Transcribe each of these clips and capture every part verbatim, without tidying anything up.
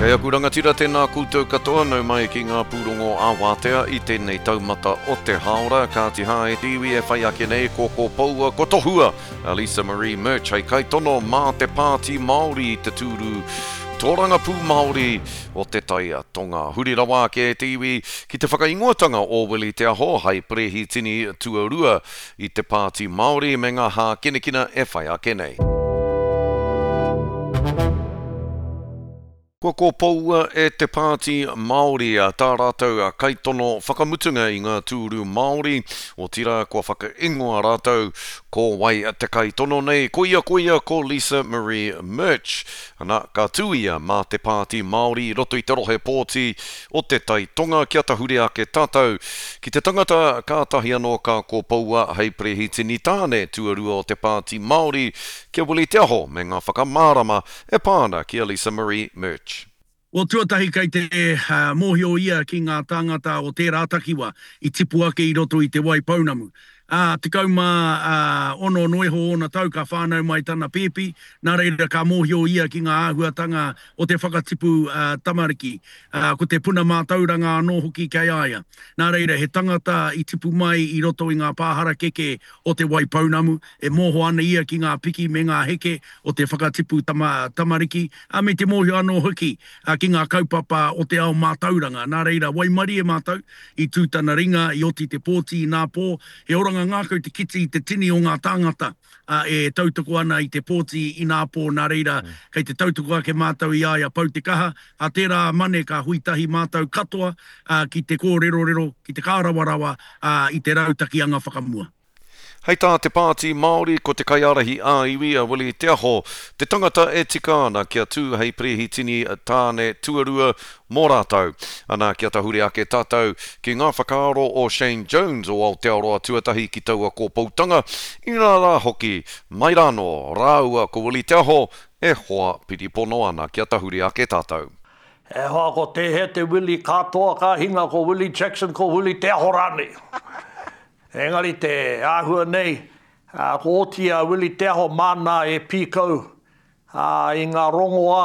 Kei aku rangatira tēnā koutou katoa nau mai ki ngā pūrongo āwātea i tēnei taumata o te haora ka te hae tiwi e whai ake nei ko ko paua ko tohua Elisa Marie Murch hei kai tono mā te pāti Māori i te tūru tōranga pū Māori o te taia tonga. Huri rawa ke tiwi ki te whakaingoatanga o Willie Te Aho hei prehi tini tuarua i te pāti Māori me ngā hā kinekina e whai ake nei. Ko ko paua e te pāti Māori a tā rātou a kaitono whakamutunga i ngā tūru Māori o tira kua whakaingoa rātou ko wai a te kaitono nei ko ia ko ia ko Lisa Marie Murch ana ka tūia mā te pāti Māori roto i te rohe pōti o te tai tonga kia ta huri ake tātou ki te tangata kātahi anō ka ko paua hei prehitini tāne tuarua o te pāti Māori kia Willie Te Aho me ngā whakamārama e pāna kia Lisa Marie Murch. O tuatahi kei te uh, mōhio ia ki ngā tāngata o tērā takiwa i tipu ake i roto i te Waipounamu. Uh, te kauma uh, ono noeho ona tau ka whānau mai tana pēpi, nā reira ka mōhio ia ki ngā āhuatanga o te whakatipu uh, tamariki, uh, ko te puna mā tauranga anō hoki kei aia. Nā reira he tangata i tipu mai i roto i ngā pāhara keke o te Waipounamu, e mōho ana ia ki ngā piki me ngā heke o te whakatipu tama, tamariki, a me te mōhio anō hoki uh, ki ngā kaupapa o te ao mā tauranga. Nā reira, waimari e mātau i tūtana ringa, i oti te pōti i nā pō, he oranga ngākau te kiti i te tini o ngā tāngata uh, e tautoko ana i te pōti i nā pō nā reira mm. kei te tautoko ake mātau i aia pau te kaha a tērā mane ka huitahi mātau katoa uh, ki te kōrero-rero, ki te kārawarawa uh, i te rautaki anga whakamua. Hei tā te pāti Māori ko te kaiarahi a iwi a Willie Te Aho, te tangata e tika ana kia tū hei prehitini tāne tuarua mō rātou. Ana kia tahuri ake tātou ki ngā whakaaro o Shane Jones o Aotearoa tuatahi ki taua ko Pautanga. I nā rā hoki, mai rāno, rāua ko Willie Te Aho e hoa piripono ana kia tahuri ake tātou. E hoa ko te he te Willie katoa ka hinga ko Willie Jackson ko Willie Te Aho rāne. Engari te āhua nei, uh, ko otia Willie Te Aho mana e pīkau uh, i ngā rongoa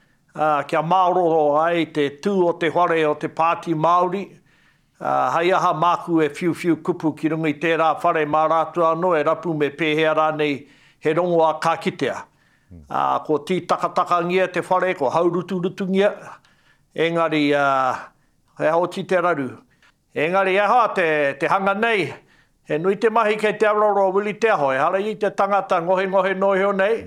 uh, kia Māoro ai te tū o te whare o te pāti Māori. Uh, hei aha māku e whiu whiu kupu ki runga i tērā whare mā rātua anō e rapu me pēhea rānei he rongoa ka kitea. Uh, ko tī takataka ngia te whare, ko haurutu-rutu ngia. Engari, uh, he hoti te raru. Engari, e hoa te, te hanga nei, he nui te mahi kei te aroro Willie Te Aho, e hara i te tangata ngohe ngohe noheo nei.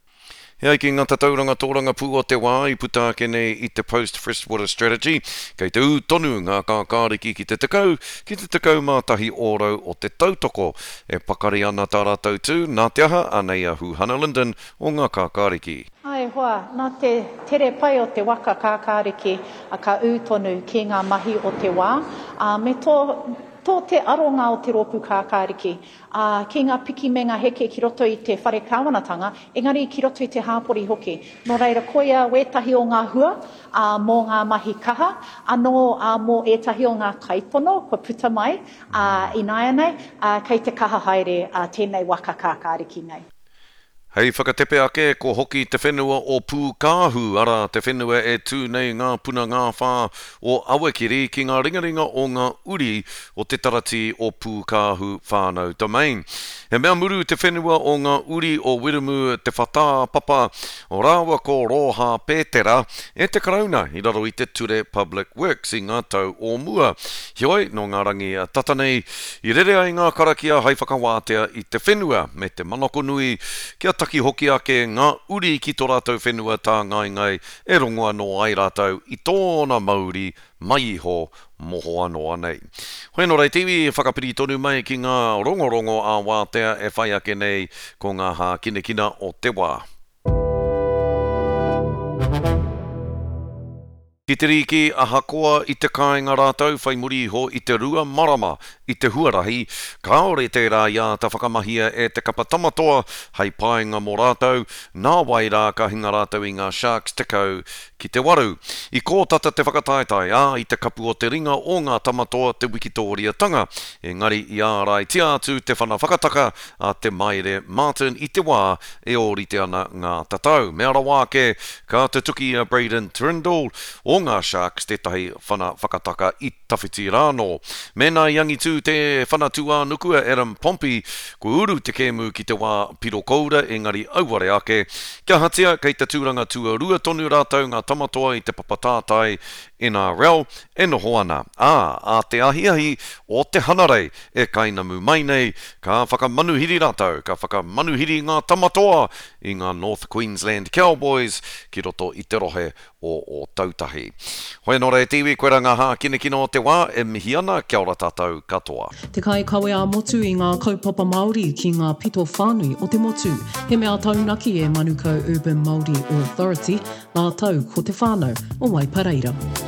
Hei ki ngata tauranga tōranga pū o te wā i puta ake nei i te post-freshwater strategy, kei te ū tonu ngā kākāriki ki te tekau, ki te tekau mātahi ōrau o te tautoko, e pakari ana tā rātou tū, nā te aha anei ahu Hannah Linden o ngā kākāriki. Ai hoa, nā te tere pai o te waka kākāriki a ka ū tonu ki ngā mahi o te wā, a me tō Tō te aronga o te rōpū kākāriki, uh, ki ngā piki me ngā heke ki roto i te whare kāwanatanga, engari ki roto i te hāpori hoki. Nō reira koia wētahi o ngā hua, uh, mō ngā mahi kaha, anō uh, mō ētahi o ngā kaitono, ko puta mai, uh, i nāia nei, uh, kei te kaha haere uh, tēnei waka kākāriki nei. Hei whakatepe ake ko hoki te whenua o Pūkāhu, ara te whenua e tū nei ngā puna ngā whā o Awakiri ki ngā ringaringa o ngā uri o te tarati o Pūkāhu whānau domain. He mea muru te whenua o ngā uri o Wiremu te whatā papa o rāua ko Roha Pētera e te karauna i raro i te ture Public Works i ngā tau o mua. Hioi no ngā rangi tatanei i rere ai ngā karakia hei whakawātea i te whenua me te manoko nui kia taki hoki ake ngā uri ki tō rātou whenua tā ngai ngai e rongoa no ai rātou i tōna mauri mai iho moho anō anei. Hoi no rei tiwi whakapiri tonu mai ki ngā rongorongo a wātea e whai ake nei ko ngā hā kinekina o te wā. Ki te riki a hakoa i te kāinga rātou whai muri iho i te rua marama i te huarahi, kaore tērā ia ta whakamahia e te kapa tamatoa hei painga mō rātou, nā wai rā ka hinga rātou i ngā Sharks tekau ki te waru. I kōtata te whakataetai, ā, i te kapu o te ringa o ngā tamatoa te Wikitoria tanga. Engari, i ārai tia atu te whana whakataka a te maire Martin i te wā e orite ana ngā tatau. Me ara wā ke, ka te tuki a Braden Trindle o ngā Sharks te tahi whana whakataka i tawhiti rāno. Mena iangi tū te whana tua nukua Adam Pompey, ko uru te kēmu ki te wā piro koura, engari auare ake. Kia hatia kei te tūranga tua rua tonu rātau ngā tamatoa i te papatātai N R L e noho ana. Ā, a te ahiahi o te hanarei e kainamu mai nei, ka whakamanuhiri rātau, ka whakamanuhiri ngā tamatoa i ngā North Queensland Cowboys ki roto i te rohe o, o tautahi. Hoi nore e tiwi, koe ranga hā kine kino o te wā e mihi ana, kia ora tātou katoa. Te kai kawe a motu i ngā kaupapa Māori ki ngā pito whānui o te motu. He mea taunaki e Manukau Urban Māori Authority, ngā tau ko te whānau o Waipareira.